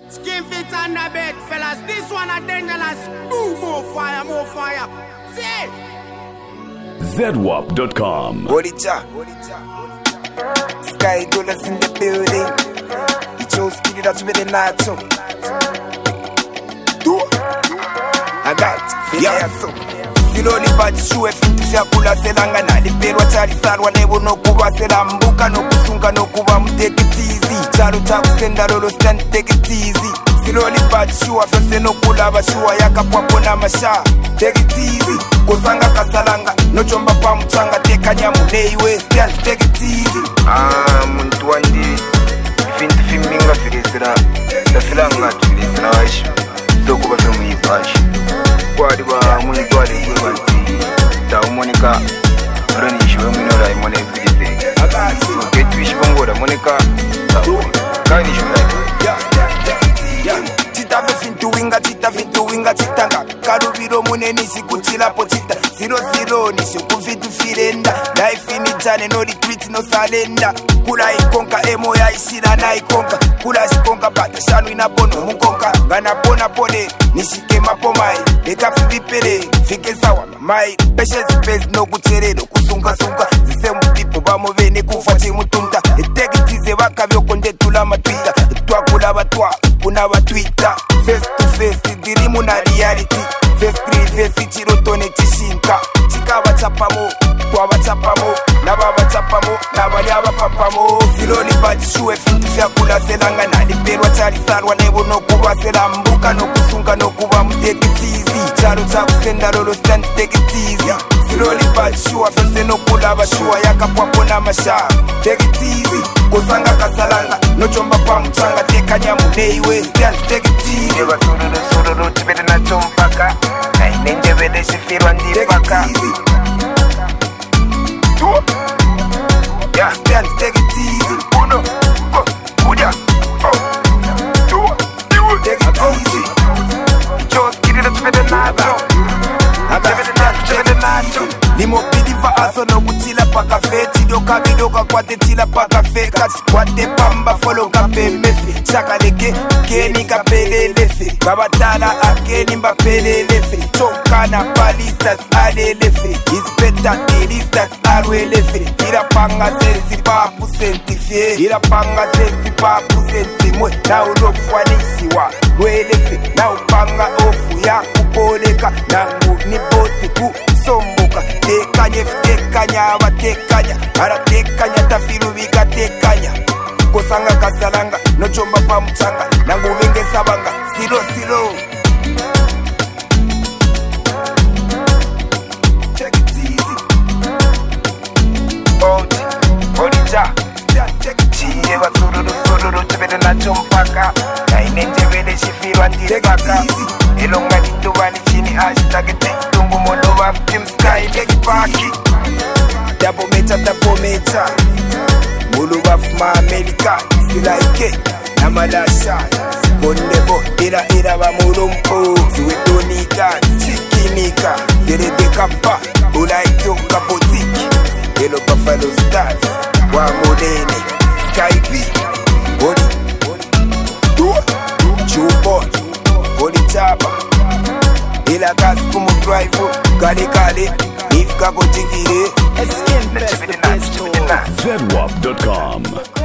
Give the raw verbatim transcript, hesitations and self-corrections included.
Skin fit on the bed, fellas. This one a dangerous. Boom, more fire, more fire. See? Z W A P dot com. Boricha. Sky dollars in the building. He chose to get out with the nacho. Do. I got fiasco. Siloni bati shuwe fintu shakula selanga na liberwa chari sarwa nebo no kuwa selambuka no kusunga no kuwa mteketizi charo chakusenda lolo stand take it easy. Siloni bati shuwa fese no kula bashuwa yaka papo na masha take it easy. Kusanga kasalanga no chomba pa mchanga teka nyamu neiwe stand take it easy. Ah muntu wandi fintu fiminga filisira tafilanga tulisira waishu doko bafe muyibashi kwadi ba muni kwadi kubanti ta umonika rani shiwe munora imone filite agati ketu shibongora monika ta kani shiwe ya ya chita fintu winga chita fintu winga chitanga karubiro muneni sikuchila po chita zero zero ni shukuvitu firenda life in jane no retreat no salenda kula ikonka emo ya isira na ikonka kula sikonka bata shanu inapono mukonka ngana pona pone nishike mapomai leka fivipere fike sawa mai patience space no kucherero kusunga sunga zisemu people bamovene kufa chimutunta etekitize bakavyo konde tula matwita twakula batwa kuna batwita face to face dirimu na reality face three face chirotone chishinka chikaba chapamo twaba chapamo nababa chapamo nabali abapapamo siloni bachishuwe fintu fyakula selanga na liberwa chari sarwa nebo no kuba selambuka no kusunga no kuba mteketizi charo chakusenda lolo stand take it easy. Siloni bachishuwa fese no kula bashuwa yaka papo na masha take it easy. Kusanga kasalanga no chomba pa mchanga teka nyamu neiwe stand take it easy. Neba sururu sururu tibete na chompaka na inenge vede shifirwa ndipaka yeah, stand take it easy. uno go kuja oh two Take it easy. just get it up tibete nacho tibete nacho tibete nacho Nimo piliva aso no kutila paka fe chidoka bidoka kwate tila paka fe kati kwate pamba follow kape mefe chakaleke keni kapele lefe babatala akeni mbapele lefe chokana palistas ale lefe is better ilistas arwe lefe ira panga sensi papu sentifie ira panga sensi papu sentimwe na ulofuanisiwa welefe na upanga ofu ya kupoleka nangu ni bosi ku somboka tekanye tekanya abatekanya aratekanya tafiru bikatekanya kusanga kasalanga no chomba pa mchanga nangu vinge sabanga silo silo take it easy oti olija chiye basururu sururu tibete na chompaka na inenge vede shifirwa ndipaka ilonga nitubani chini hashtag tekitungu mono wa team sky leki paki double mecha double mecha mulu bafuma America silaike na malasha kondebo ira ira ba mulumpo suwetonika chikinika derebe kapa ulaito kapotiki yellow buffalo stars wa modene sky b body do chubo body chapa ila gas kumu drive kale kale if kako jingire Skin best, the best. Z W A P dot com.